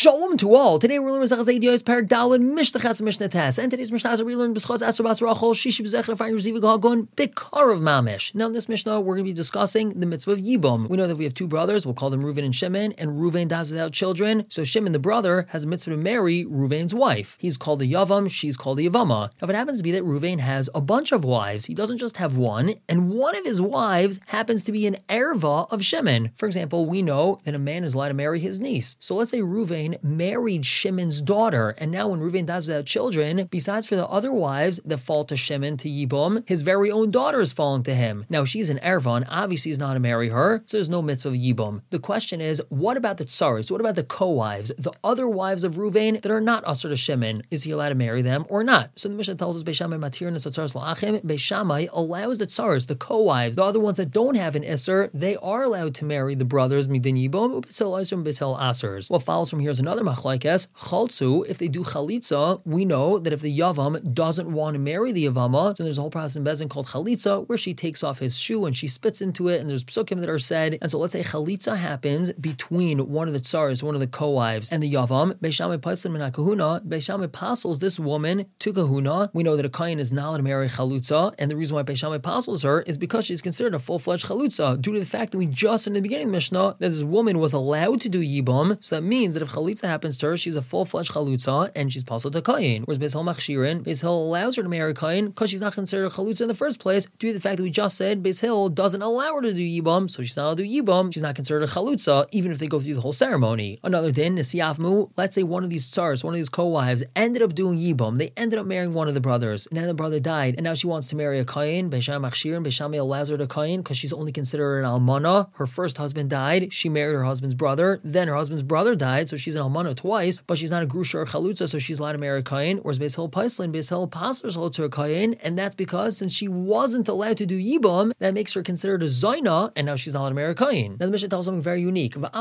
Shalom to all. Today we're learning Masechtas Eidos Perek Daled Mishnah Ches Mishnah Tes. And today's Mishnah is we learn B'schos Asher Bas Rachel Shishi B'zechra Fayin Reziv Gagon Bikarav Mamish. Now in this Mishnah we're going to be discussing the mitzvah of Yibum. We know that we have two brothers. We'll call them Reuven and Shimon. And Reuven dies without children. So Shimon, the brother, has a mitzvah to marry Reuven's wife. He's called a Yavam. She's called a Yavama. Now it happens to be that Reuven has a bunch of wives. He doesn't just have one. And one of his wives happens to be an erva of Shimon. For example, we know that a man is allowed to marry his niece. So let's say Reuven married Shimon's daughter, and now when Reuven dies without children, besides for the other wives that fall to Shimon, to Yibum, his very own daughter is falling to him. Now she's an erva, and obviously he's not to marry her, so there's no mitzvah of Yibum. The question is, what about the tsaris? What about the co-wives, the other wives of Reuven that are not usher to Shimon? Is he allowed to marry them or not? So the Mishnah tells us, Beis Shammai matir nes tsaros la'achim. Beis Shammai allows the tsaris, the co-wives, the other ones that don't have an isser, they are allowed to marry the brothers midin Yibum, Beis Hillel isser, Beis Hillel asers. What follows from here is another machlekes. Chaltzu, if they do chalitza, we know that if the Yavam doesn't want to marry the Yavama, so there's a whole process in Bezin called chalitza, where she takes off his shoe and she spits into it, and there's psukim that are said. And so let's say chalitza happens between one of the tsars, one of the co-wives, and the Yavam. Beis Shammai paisel min kahuna. Beis Shammai pasels this woman to kahuna. We know that a kohen is not allowed to marry chalutza, and the reason why Beis Shammai pasels her is because she's considered a full-fledged chalutza, due to the fact that we just in the beginning of the Mishnah that this woman was allowed to do yibum. So that means that if chalitza happens to her, she's a full-fledged chalutza, and she's pasel to kohen. Whereas Beis Hillel machshirin, Beis Hillel allows her to marry kohen because she's not considered a chalutza in the first place, due to the fact that we just said Beis Hillel doesn't allow her to do yibum, so she's not allowed to do yibum. She's not considered a chalutza, even if they go through the whole ceremony. Another din, nesiyavmu. Let's say one of these tsars, one of these co-wives, ended up doing yibum. They ended up marrying one of the brothers. Now the brother died, and now she wants to marry a kohen. Beis Shammai machshirin, Beis Shammai allows her to kohen because she's only considered an almana. Her first husband died. She married her husband's brother. Then her husband's brother died, so she's an almana twice, but she's not a grusha or chalutza, so she's allowed to marry a kohen. Whereas Beis Hillel paisel, Beis Hillel pasels her to a kohen, and that's because since she wasn't allowed to do yibum, that makes her considered a zaina, and now she's not allowed to marry a kohen. Now the Mishnah tells something very unique. Even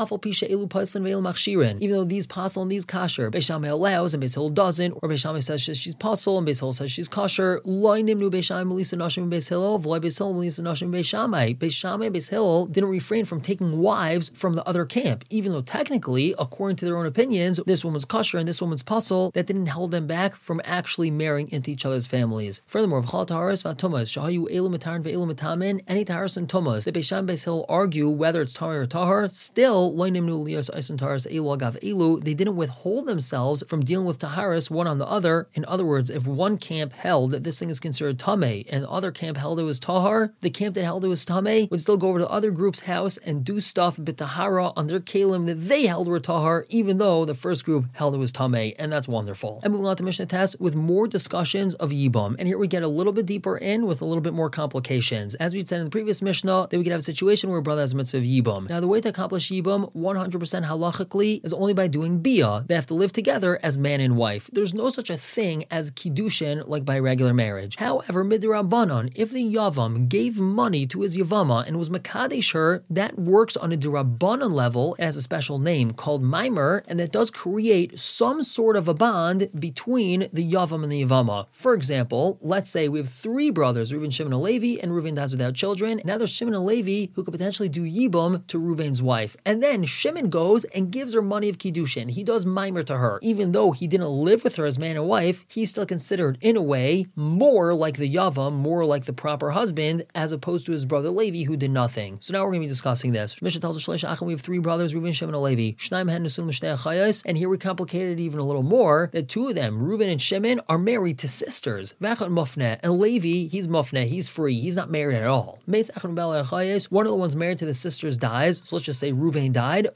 though these pasel and these kasher, Beis Shammai allows and Beis Hillel doesn't, or Beis Shammai says she's pasel and Beis Hillel says she's kasher. Beis Shammai and Beis Hillel didn't refrain from taking wives from the other camp, even though technically, according to their own opinions, this woman's kasher and this woman's pasel, that didn't hold them back from actually marrying into each other's families. Furthermore, any taharas and tumas, the Beis Shammai and Beis Hillel argue whether it's tahar or tahar, still they didn't withhold themselves from dealing with taharas one on the other. In other words, if one camp held that this thing is considered tameh and the other camp held it was tahar, the camp that held it was tameh would still go over to the other group's house and do stuff b'tahara on their kalim that they held were tahar, even though the first group held it was tameh, and that's wonderful. And moving on to Mishnah Tes with more discussions of yibum, and here we get a little bit deeper in with a little bit more complications. As we said in the previous Mishnah, that we could have a situation where a brother has a mitzvah of yibum. Now the way to accomplish yibum 100% halachically is only by doing bia. They have to live together as man and wife. There's no such a thing as kiddushin like by regular marriage. However, midrabanan, if the yavam gave money to his yavama and was makadesh her, that works on a dirabanan level. It has a special name called maimer, and that does create some sort of a bond between the yavam and the yavama. For example, let's say we have three brothers, Reuven, Shimon, and Levi, and Reuven dies without children. Now there's Shimon and Levi who could potentially do yibum to Reuven's wife, and then Shimon goes and gives her money of kiddushin. He does maimer to her. Even though he didn't live with her as man and wife, he's still considered, in a way, more like the yavam, more like the proper husband, as opposed to his brother Levi, who did nothing. So now we're going to be discussing this. Mishnah tells us we have three brothers, Reuven, Shimon, and Levi. And here we complicated it even a little more, that two of them, Reuven and Shimon, are married to sisters. And Levi, he's mufne, he's free, he's not married at all. One of the ones married to the sisters dies, so let's just say Reuven died,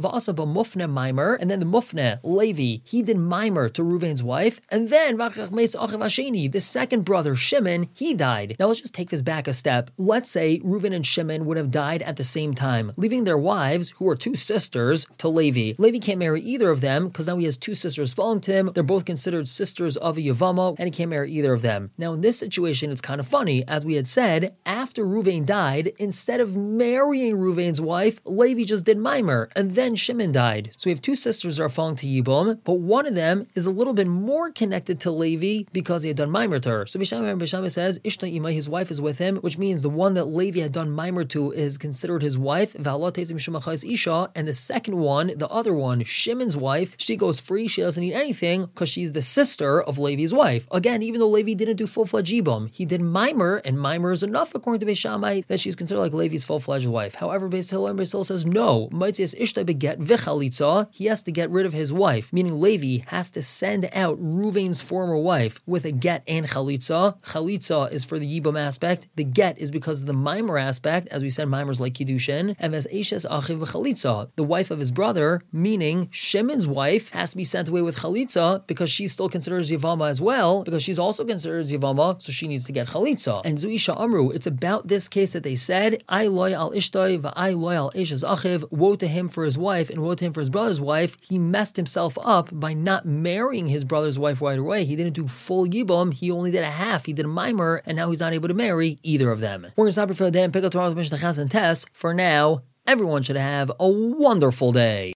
and then the mufne, Levi, he did maimer to Reuven's wife, and then the second brother, Shimon, he died. Now let's just take this back a step. Let's say Reuven and Shimon would have died at the same time, leaving their wives, who are two sisters, to Levi. Levi can't marry either of them, because now he has two sisters falling to him. They're both considered sisters of a Yavama, and he can't marry either of them. Now in this situation, it's kind of funny. As we had said, after Reuven died, instead of marrying Reuven's wife, Levi just did maimer, and then Shimon died. So we have two sisters that are falling to Yibum, but one of them is a little bit more connected to Levi because he had done maimer to her. So Beis Shammai says, Ishta Ima, his wife is with him, which means the one that Levi had done maimer to is considered his wife, and the second one, the other one, Shimon's wife, she goes free, she doesn't need anything because she's the sister of Levi's wife. Again, even though Levi didn't do full-fledged yibum, he did mimer, and mimer is enough according to Beis Shammai that she's considered like Levi's full-fledged wife. However, Beis Hillel says no. Maitzias ishta beget v'chalitza, he has to get rid of his wife, meaning Levi has to send out Ruvain's former wife with a get and chalitza. Chalitza is for the yibum aspect. The get is because of the mimer aspect, as we said, mimer's like kiddushin. And as Eishes achiv v'chalitza, the wife of his brother, meaning Shimon's wife, has to be sent away with chalitza because she's still considered yivama as well, because she's also considered yivama, so she needs to get chalitza. And Zuisha Amru, it's about this case that they said, I loy al ishtoi v'ai loy al Eishes achiv, woe to him for his wife and woe to him for his brother's wife. He messed himself up by not marrying his brother's wife right away. He didn't do full yibum, he only did a half, he did a mimer, and now he's not able to marry either of them. We're going to stop here for the day and pick up tomorrow with Mishnah Chas and Tess. For now, everyone should have a wonderful day.